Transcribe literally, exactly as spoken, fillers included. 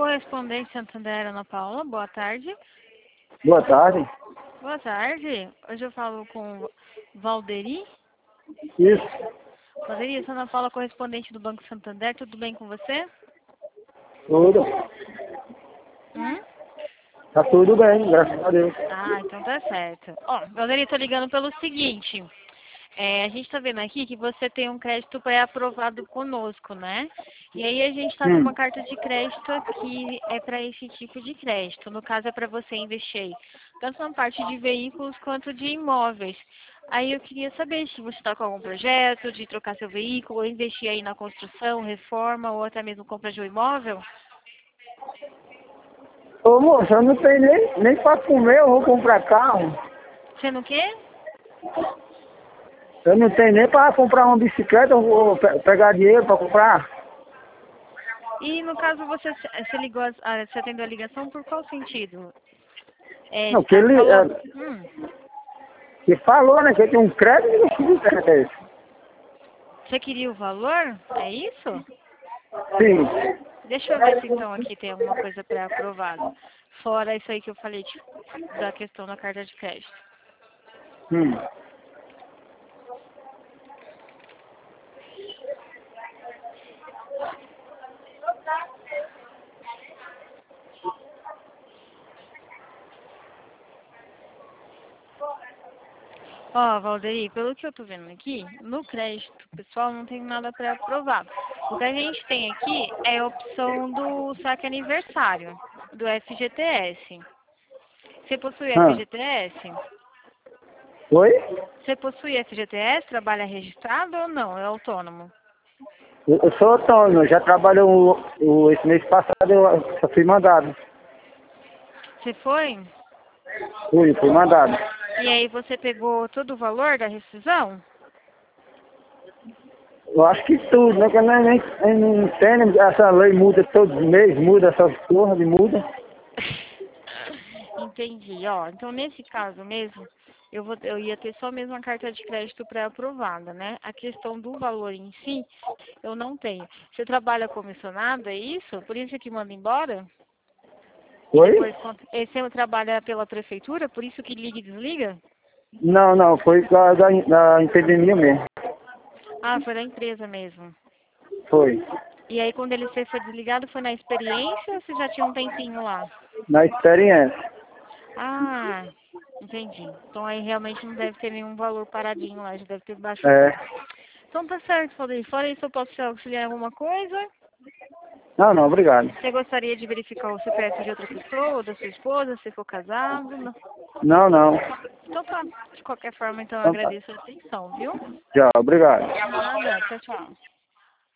Correspondente Santander, Ana Paula, boa tarde. Boa tarde. Boa tarde. Hoje eu falo com Valderi. Isso. Valderi, eu sou Ana Paula, correspondente do Banco Santander. Tudo bem com você? Tudo. Hum? Tá tudo bem, graças a Deus. Ah, então tá certo. Ó, Valderi, tô ligando pelo seguinte. É, a gente tá vendo aqui que você tem um crédito pré-aprovado conosco, né? E aí a gente tá com Hum. uma carta de crédito que é para esse tipo de crédito. No caso é para você investir tanto na parte de veículos quanto de imóveis. Aí eu queria saber se você está com algum projeto de trocar seu veículo, ou investir aí na construção, reforma ou até mesmo compra de um imóvel. Ô moça, eu não tenho nem, nem pra comer, eu vou comprar carro. Você não quer? Eu não tenho nem pra comprar uma bicicleta, eu vou pe- pegar dinheiro pra comprar. E no caso você, você ligou, a- a- você atendeu a ligação por qual sentido? É, Não, que ah, ele falou, é, hum, que falou, né, que tem um crédito e que é esse. você queria o valor? É isso? Sim. Deixa eu ver se então aqui tem alguma coisa pré-aprovada. Fora isso aí que eu falei de- da questão da carta de crédito. Hum. Ó, Valderi, pelo que eu tô vendo aqui, no crédito pessoal não tem nada pré-aprovado. O que a gente tem aqui é a opção do saque aniversário, do F G T S. Você possui Ah. F G T S? Oi? Você possui F G T S? Trabalha registrado ou não? É autônomo? Eu, eu sou autônomo, eu já trabalho o, o, esse mês passado, eu só fui mandado. Você foi? Fui, fui mandado. E aí você pegou todo o valor da rescisão? Eu acho que tudo, né? Que eu nem, nem, nem não entendo, essa lei muda todos os meses, muda essas porra de muda. Entendi, ó. Então, nesse caso mesmo, eu, vou, eu ia ter só mesmo a carta de crédito pré-aprovada, né? A questão do valor em si, eu não tenho. Você trabalha comissionado, é isso? Por isso que manda embora? E Oi? depois, quando- e você trabalha pela prefeitura, por isso que liga e desliga? Não, não, foi da, da, da epidemia mesmo. Ah, foi da empresa mesmo. Foi. E aí, quando ele você foi desligado, foi na experiência ou você já tinha um tempinho lá? Na experiência. Ah, entendi. Então aí realmente não deve ter nenhum valor paradinho lá, já deve ter baixo o É. crédito. Então tá certo, Valdir. Fora isso, eu posso te auxiliar em alguma coisa? Não, não, obrigado. Você gostaria de verificar o C P F de outra pessoa, ou da sua esposa, se for casado? Não. Não, não. Então tá. De qualquer forma, então eu Então tá. agradeço a atenção, viu? Tchau, obrigado. Nada. Tchau, tchau.